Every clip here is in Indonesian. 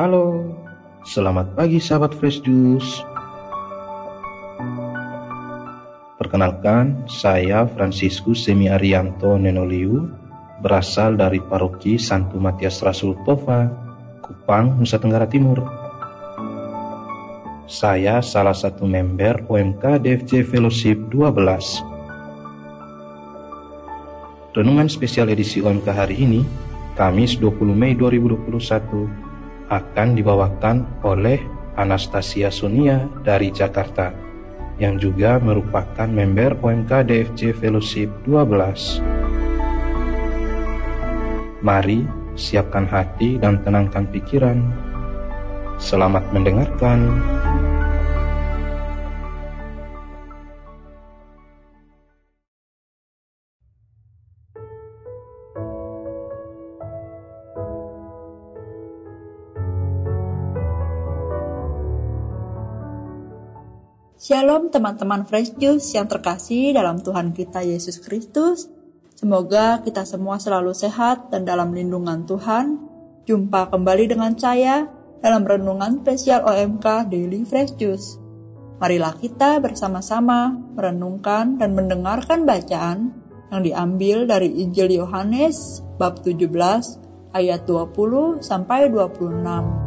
Halo, selamat pagi sahabat Fresh Juice. Perkenalkan, saya Franciscus Semi Arianto Nenoliu, berasal dari Paroki Santo Matias Rasul Tova, Kupang, Nusa Tenggara Timur. Saya salah satu member OMK DFJ Fellowship 12. Renungan spesial edisi OMK hari ini, Kamis 20 Mei 2021, akan dibawakan oleh Anastasia Sonia dari Jakarta, yang juga merupakan member OMK DFJ Fellowship 12. Mari siapkan hati dan tenangkan pikiran. Selamat mendengarkan. Shalom teman-teman Fresh Juice yang terkasih dalam Tuhan kita Yesus Kristus. Semoga kita semua selalu sehat dan dalam lindungan Tuhan. Jumpa kembali dengan saya dalam renungan spesial OMK Daily Fresh Juice. Marilah kita bersama-sama merenungkan dan mendengarkan bacaan yang diambil dari Injil Yohanes bab 17 ayat 20 sampai 26.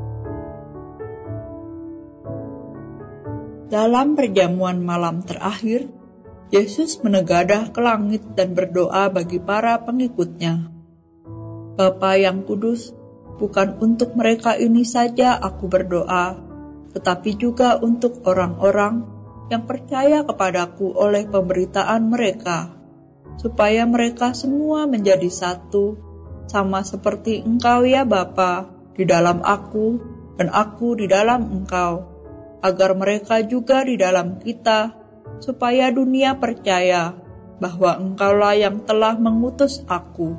Dalam perjamuan malam terakhir, Yesus menegadah ke langit dan berdoa bagi para pengikutnya. Bapa yang kudus, bukan untuk mereka ini saja aku berdoa, tetapi juga untuk orang-orang yang percaya kepadaku oleh pemberitaan mereka, supaya mereka semua menjadi satu, sama seperti Engkau ya Bapa, di dalam aku dan aku di dalam Engkau, agar mereka juga di dalam kita, supaya dunia percaya bahwa Engkaulah yang telah mengutus aku.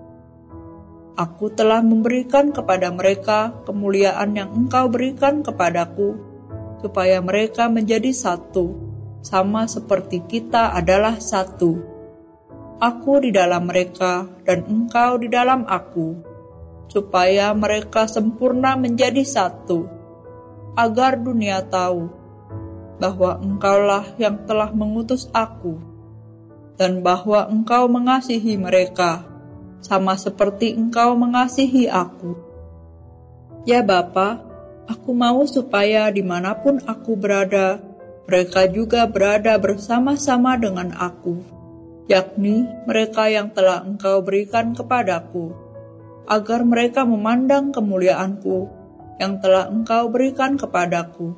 Aku telah memberikan kepada mereka kemuliaan yang Engkau berikan kepadaku, supaya mereka menjadi satu, sama seperti kita adalah satu. Aku di dalam mereka dan Engkau di dalam aku, supaya mereka sempurna menjadi satu, agar dunia tahu bahwa Engkaulah yang telah mengutus aku, dan bahwa Engkau mengasihi mereka, sama seperti Engkau mengasihi aku. Ya Bapa, aku mau supaya dimanapun aku berada, mereka juga berada bersama-sama dengan aku, yakni mereka yang telah Engkau berikan kepadaku, agar mereka memandang kemuliaanku yang telah Engkau berikan kepadaku.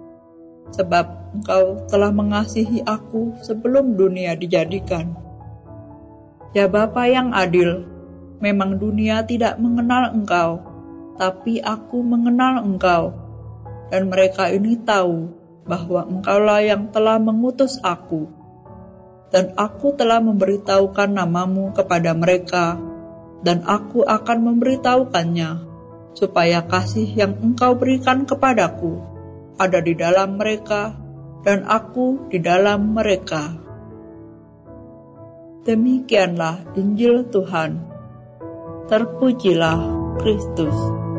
Sebab Engkau telah mengasihi aku sebelum dunia dijadikan. Ya Bapa yang adil, memang dunia tidak mengenal Engkau, tapi aku mengenal Engkau, dan mereka ini tahu bahwa Engkaulah yang telah mengutus aku, dan aku telah memberitahukan namamu kepada mereka, dan aku akan memberitahukannya, supaya kasih yang Engkau berikan kepadaku ada di dalam mereka, dan aku di dalam mereka. Demikianlah Injil Tuhan. Terpujilah Kristus.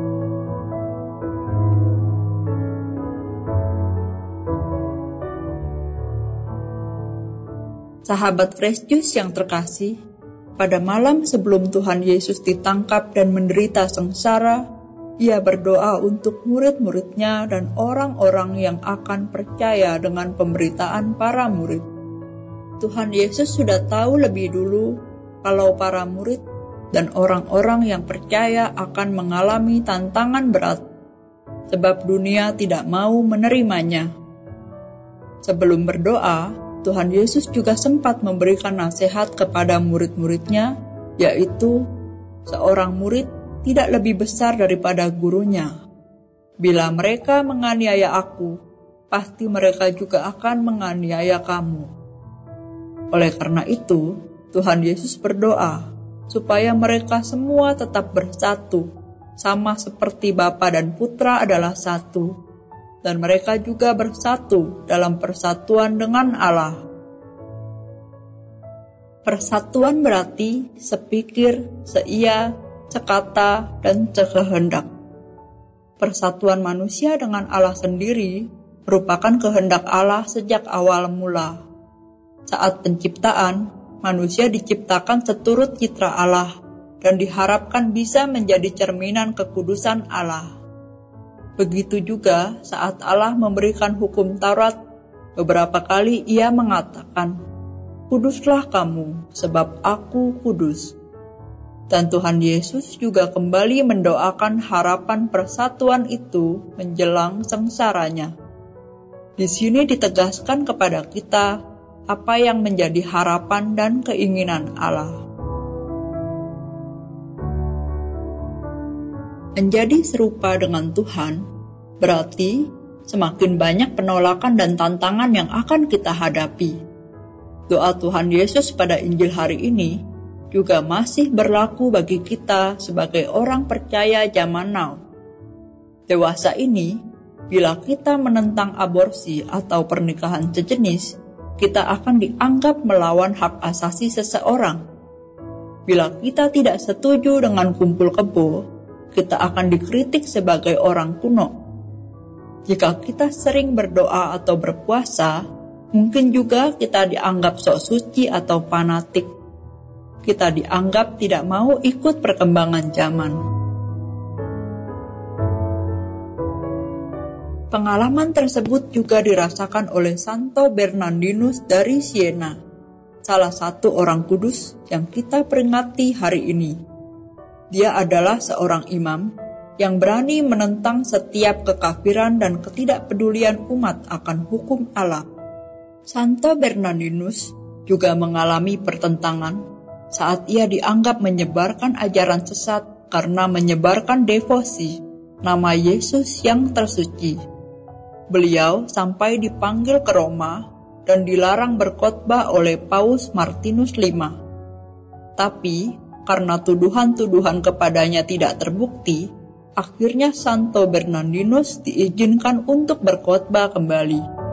Sahabat Fresh Juice yang terkasih, pada malam sebelum Tuhan Yesus ditangkap dan menderita sengsara, Ia berdoa untuk murid-muridnya dan orang-orang yang akan percaya dengan pemberitaan para murid. Tuhan Yesus sudah tahu lebih dulu kalau para murid dan orang-orang yang percaya akan mengalami tantangan berat, sebab dunia tidak mau menerimanya. Sebelum berdoa, Tuhan Yesus juga sempat memberikan nasihat kepada murid-muridnya, yaitu seorang murid tidak lebih besar daripada gurunya. Bila mereka menganiaya aku, pasti mereka juga akan menganiaya kamu. Oleh karena itu, Tuhan Yesus berdoa supaya mereka semua tetap bersatu, sama seperti Bapa dan Putra adalah satu, dan mereka juga bersatu dalam persatuan dengan Allah. Persatuan berarti sepikir, seia, sekata, dan sekehendak. persatuan manusia dengan Allah sendiri merupakan kehendak Allah sejak awal mula. Saat penciptaan, manusia diciptakan seturut citra Allah dan diharapkan bisa menjadi cerminan kekudusan Allah. Begitu juga saat Allah memberikan hukum Taurat, beberapa kali Ia mengatakan, "Kuduslah kamu, sebab Aku kudus." Dan Tuhan Yesus juga kembali mendoakan harapan persatuan itu menjelang sengsaranya. Di sini ditegaskan kepada kita apa yang menjadi harapan dan keinginan Allah. Menjadi serupa dengan Tuhan berarti semakin banyak penolakan dan tantangan yang akan kita hadapi. Doa Tuhan Yesus pada Injil hari ini juga masih berlaku bagi kita sebagai orang percaya zaman now. Dewasa ini, bila kita menentang aborsi atau pernikahan sejenis, kita akan dianggap melawan hak asasi seseorang. Bila kita tidak setuju dengan kumpul kebo, kita akan dikritik sebagai orang kuno. Jika kita sering berdoa atau berpuasa, mungkin juga kita dianggap sok suci atau fanatik. Kita dianggap tidak mau ikut perkembangan zaman. Pengalaman tersebut juga dirasakan oleh Santo Bernardinus dari Siena, salah satu orang kudus yang kita peringati hari ini. Dia adalah seorang imam yang berani menentang setiap kekafiran dan ketidakpedulian umat akan hukum Allah. Santo Bernardinus juga mengalami pertentangan saat ia dianggap menyebarkan ajaran sesat karena menyebarkan devosi nama Yesus yang tersuci. Beliau sampai dipanggil ke Roma dan dilarang berkhotbah oleh Paus Martinus V. Tapi karena tuduhan-tuduhan kepadanya tidak terbukti, akhirnya Santo Bernardinus diizinkan untuk berkhotbah kembali.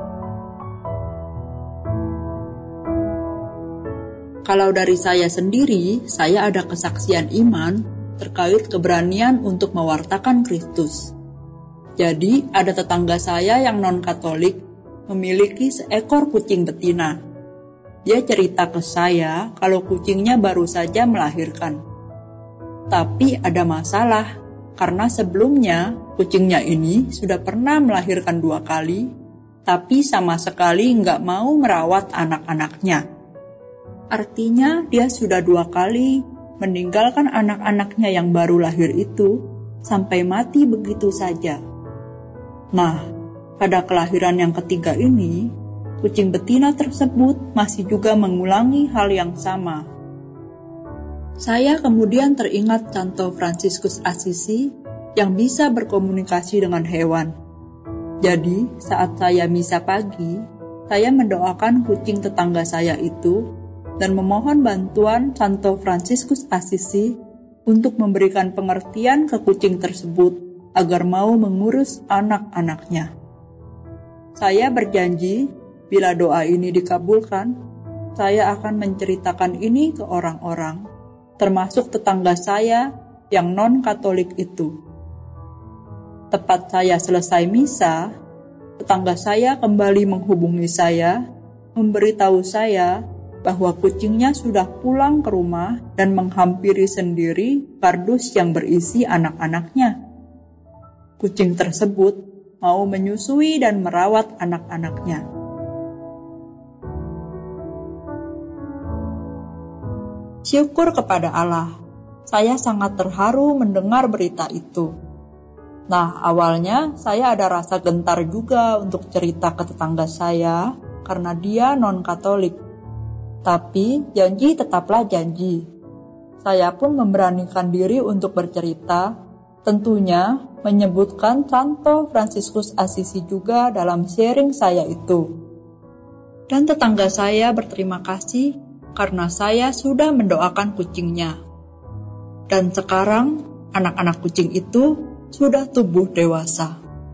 Kalau dari saya sendiri, saya ada kesaksian iman terkait keberanian untuk mewartakan Kristus. Jadi, ada tetangga saya yang non-Katolik memiliki seekor kucing betina. Dia cerita ke saya kalau kucingnya baru saja melahirkan. Tapi ada masalah, karena sebelumnya kucingnya ini sudah pernah melahirkan 2 kali, tapi sama sekali nggak mau merawat anak-anaknya. Artinya dia sudah 2 kali meninggalkan anak-anaknya yang baru lahir itu sampai mati begitu saja. Nah, pada kelahiran yang ketiga ini, kucing betina tersebut masih juga mengulangi hal yang sama. Saya kemudian teringat Santo Fransiskus Assisi yang bisa berkomunikasi dengan hewan. Jadi, saat saya misa pagi, saya mendoakan kucing tetangga saya itu dan memohon bantuan Santo Fransiskus Assisi untuk memberikan pengertian ke kucing tersebut agar mau mengurus anak-anaknya. Saya berjanji, bila doa ini dikabulkan, saya akan menceritakan ini ke orang-orang, termasuk tetangga saya yang non-Katolik itu. Tepat saya selesai misa, tetangga saya kembali menghubungi saya, memberitahu saya bahwa kucingnya sudah pulang ke rumah dan menghampiri sendiri kardus yang berisi anak-anaknya. Kucing tersebut mau menyusui dan merawat anak-anaknya. Syukur kepada Allah, saya sangat terharu mendengar berita itu. Nah, awalnya saya ada rasa gentar juga untuk cerita ke tetangga saya karena dia non-Katolik. Tapi janji tetaplah janji. Saya pun memberanikan diri untuk bercerita, tentunya menyebutkan Santo Fransiskus Assisi juga dalam sharing saya itu. Dan tetangga saya berterima kasih karena saya sudah mendoakan kucingnya. Dan sekarang anak-anak kucing itu sudah tumbuh dewasa.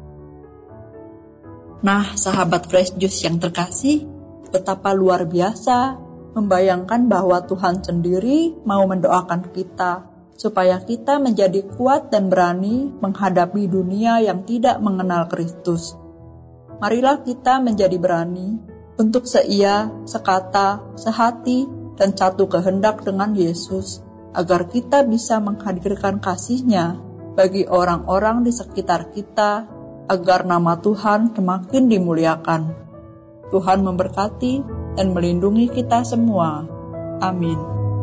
Nah, sahabat Fresh Juice yang terkasih, betapa luar biasa membayangkan bahwa Tuhan sendiri mau mendoakan kita supaya kita menjadi kuat dan berani menghadapi dunia yang tidak mengenal Kristus. Marilah kita menjadi berani untuk seia, sekata, sehati, dan satu kehendak dengan Yesus, agar kita bisa menghadirkan kasih-Nya bagi orang-orang di sekitar kita, agar nama Tuhan semakin dimuliakan. Tuhan memberkati dan melindungi kita semua. Amin.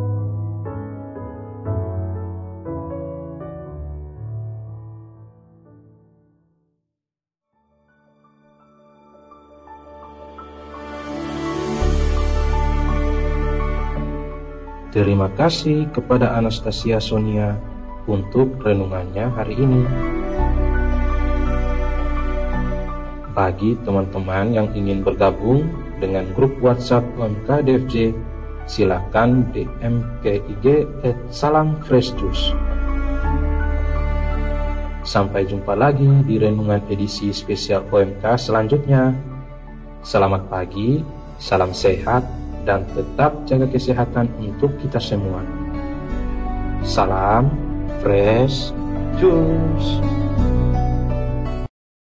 Terima kasih kepada Anastasia Sonia untuk renungannya hari ini. Bagi teman-teman yang ingin bergabung dengan grup WhatsApp OMK DFJ, silakan DM ke IG @salamfreshjuice. Sampai jumpa lagi di renungan edisi spesial OMK selanjutnya. Selamat pagi, salam sehat, dan tetap jaga kesehatan untuk kita semua. Salam Fresh Juice.